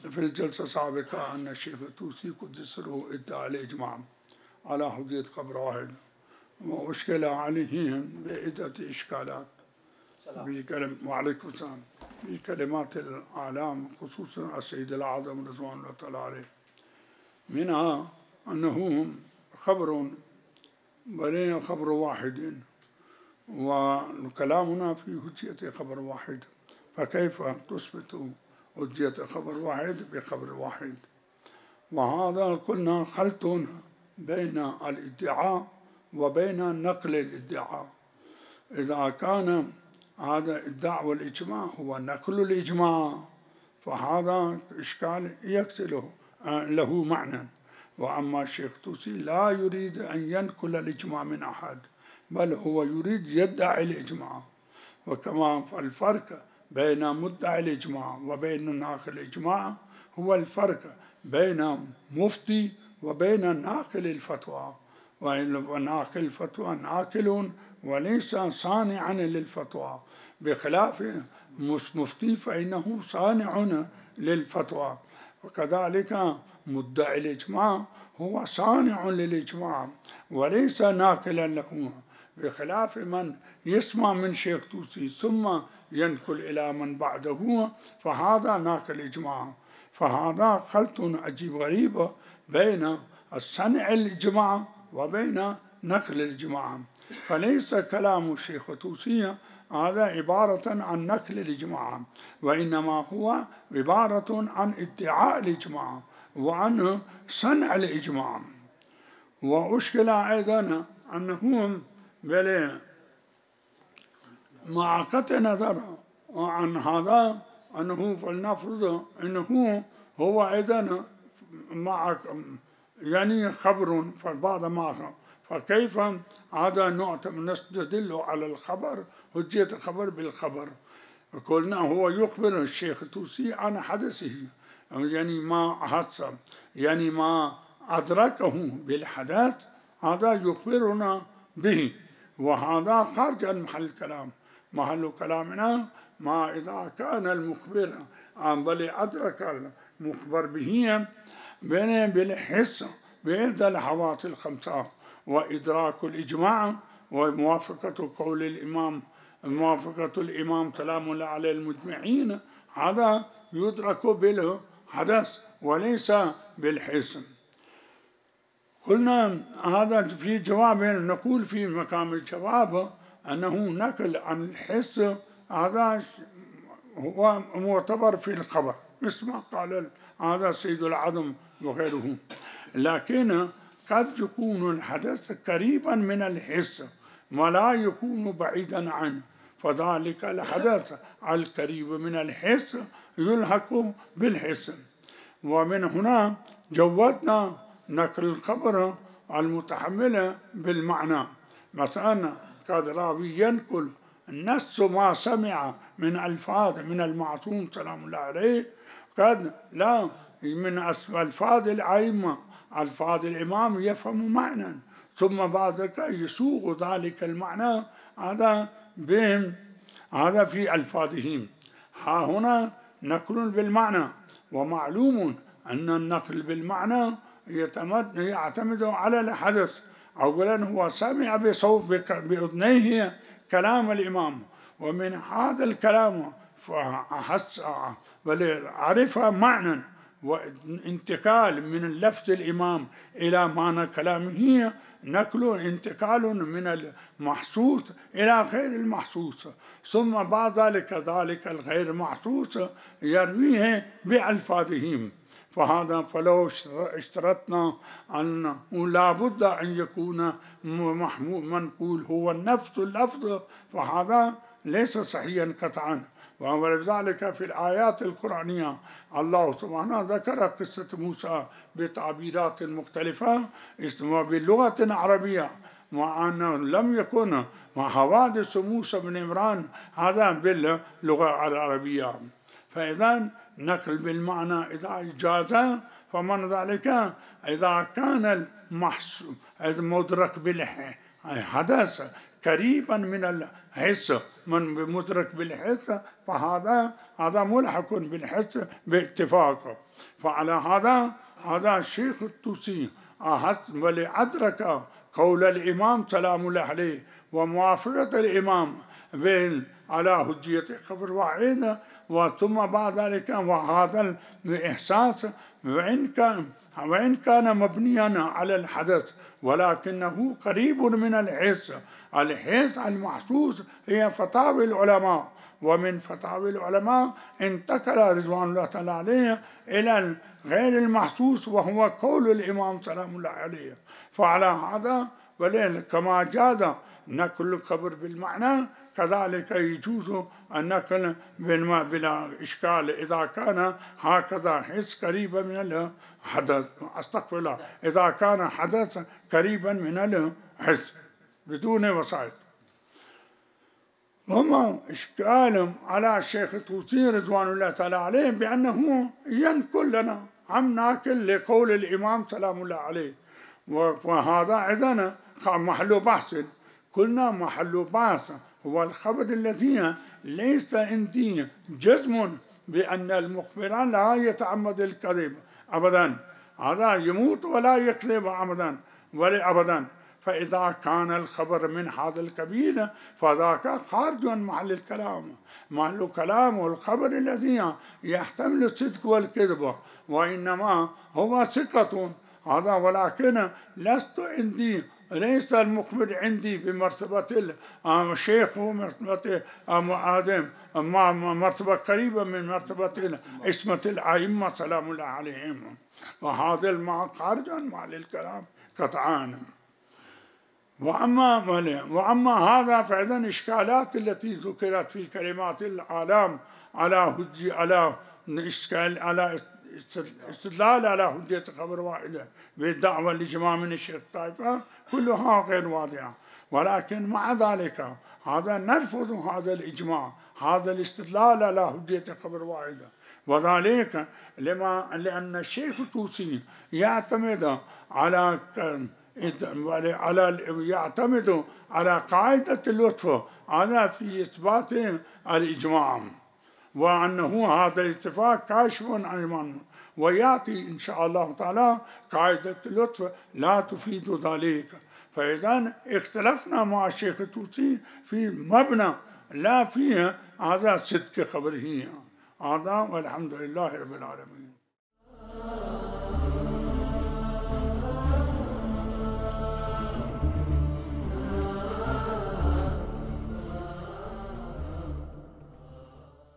في الجلسة السابقة أن الشيخ الطوسي قدس سره ادعى الإجماع على حجية قبر واحد، وأشكل عليهم بعدة إشكالات وعليكم السلام في كلمات الأعلام خصوصا السيد الأعظم رضوان الله تعالى عليه، منها أنه خبر بل خبر واحد، وكلامنا في حجية خبر واحد، فكيف تثبت حجية خبر واحد بخبر واحد؟ وهذا قلنا خلط بين الادعاء وبين نقل الادعاء. إذا كان هذا ادعاء الإجماع هو نقل الإجماع فهذا إشكال يقتله له معنى، وأما الشيخ طوسي لا يريد أن ينقل الإجماع من أحد، بل هو يريد يدعي الإجماع. وكما الفرق بين مدعي الإجماع وبين ناقل الإجماع هو الفرق بين مفتي وبين ناقل الفتوى، وناقل الفتوى ناقل وليس صانعا للفتوى، بخلاف مفتي فإنه صانع للفتوى. وكذلك مدعي الإجماع هو صانع للإجماع وليس ناقلا له، بخلاف من يسمع من شيخ طوسي ثم ينقل إلى من بعده فهذا ناقل إجماع. فهذا خلط عجيب غريب بين صنع الإجماع وبين نقل الإجماع، فليس كلام الشيخ طوسي هذا عبارة عن نقل الإجماع، وإنما هو عبارة عن ادعاء الإجماع وعن صنع الإجماع. وأشكل أيضا أنه بل مع قطع نظر عن هذا أنه فلنفرض أنه هو أيضا مع يعني خبر فبعد ما، فكيف هذا نستدل على الخبر حجية الخبر بالخبر؟ قلنا هو يخبر الشيخ طوسي عن حدثه، يعني ما حدث يعني ما أدركه بالحدث هذا يخبرنا به، وهذا خارج عن محل الكلام. محل كلامنا ما إذا كان المخبر بل أدرك المخبر به بالحس بإحدى الحوادث الخمسة، وإدراك الإجماع وموافقة قول الإمام، موافقة الإمام سلام الله عليه المجمعين، هذا يدرك بالحدث وليس بالحس. قلنا هذا في جواب، نقول في مقام الجواب أنه نقل عن الحس هذا هو معتبر في الخبر مثل ما قال هذا سيد العظم وغيره، لكن قد يكون الحدث قريبا من الحس ولا يكون بعيدا عنه، فذلك الحدث القريب من الحس يلحق بالحس. ومن هنا جودنا نقل الخبر المتحمل بالمعنى، مثلا قد راوي ينقل نص ما سمع من ألفاظ من المعصوم سلام الله عليه، قد لا من ألفاظ الأئمة ألفاظ الإمام يفهم معنى ثم بعد ذلك يسوق ذلك المعنى هذا بهم، هذا في ألفاظهم. ها هنا نقل بالمعنى، ومعلوم أن النقل بالمعنى يعتمد على الحدث. أولا هو سمع بصوت بأذنيه كلام الإمام، ومن هذا الكلام فحس عرف معنى، وانتقال من لفظ الإمام إلى معنى كلامه نقل انتقال من المحسوس إلى غير المحسوس، ثم بعد ذلك الغير محسوس يرويه بألفاظهم. فهذا فلو اشترطنا أن لا بد أن يكون منقول هو نفس اللفظ فهذا ليس صحيحا قطعا. ولذلك في الآيات القرآنية الله سبحانه ذكر قصة موسى بتعبيرات مختلفة باللغة العربية، وأنه لم يكن حوادث موسى بن عمران هذا باللغة العربية. فإذا نقل بالمعنى إذا جاز فمن ذلك إذا كان المدرك بالحدث قريبا من الحس من مدرك بالحس فهذا هذا ملحق بالحس باتفاق. فعلى هذا الشيخ الطوسي ولأدرك قول الإمام سلام الله عليه وموافقة الإمام على هجية خبر واحد، وثم بعد ذلك وهذا الإحساس وإن كان مبنيا على الحدث ولكنه قريب من الحس. الحس المحسوس هي فتاوى العلماء، ومن فتاوى العلماء انتقل رضوان الله تعالى عليه إلى غير المحسوس وهو قول الإمام سلام الله عليه. فعلى هذا كما جاز نقل الخبر بالمعنى كذلك يجوز النقل بلا إشكال إذا كان هكذا حس قريبا من الحدث، استغفر الله، إذا كان حدث قريبا من الحس بدون وسائط. هم إشكال على الشيخ الطوسي رضوان الله تعالى عليه بأنه ينقل لنا عم ناكل لقول الإمام سلام الله عليه، وهذا إذن محل بحث. قلنا محل بحث هو الخبر الذي ليس عندي جزم بأن المخبر لا يتعمد الكذب أبدا، هذا يموت ولا يكذب أبدا ولا أبدا. فإذا كان الخبر من هذا القبيل فذاك خارج عن محل الكلام. محل الكلام والخبر الذي يحتمل الصدق والكذب، وإنما هو ثقة هذا، ولكن ليس المخبر عندي بمرتبة الشيخ ومرتبة آدم، مرتبة قريبة من مرتبة اسمة الأئمة سلام الله عليهم، وهذا المعنى خارج عن محل الكلام قطعا. وأما هذا فإذن إشكالات التي ذكرت في كلمات الآلام على استدلال على هجية خبر واحدة بالدعوة لجماعة من الشيخ الطائفة كلها غير واضحة، ولكن مع ذلك هذا نرفض هذا الإجماع، هذا الاستدلال على هجية خبر واحدة، وذلك لأن الشيخ الطوسي يعتمد على قاعدة اللطف هذا في إثبات الإجماع، وأنه هذا الاتفاق كاشف عن المعنى، ويأتي إن شاء الله تعالى قاعدة اللطف لا تفيد ذلك. فإذا اختلفنا مع الشيخ الطوسي في مبنى لا فيه هذا صدق خبره هذا، والحمد لله رب العالمين.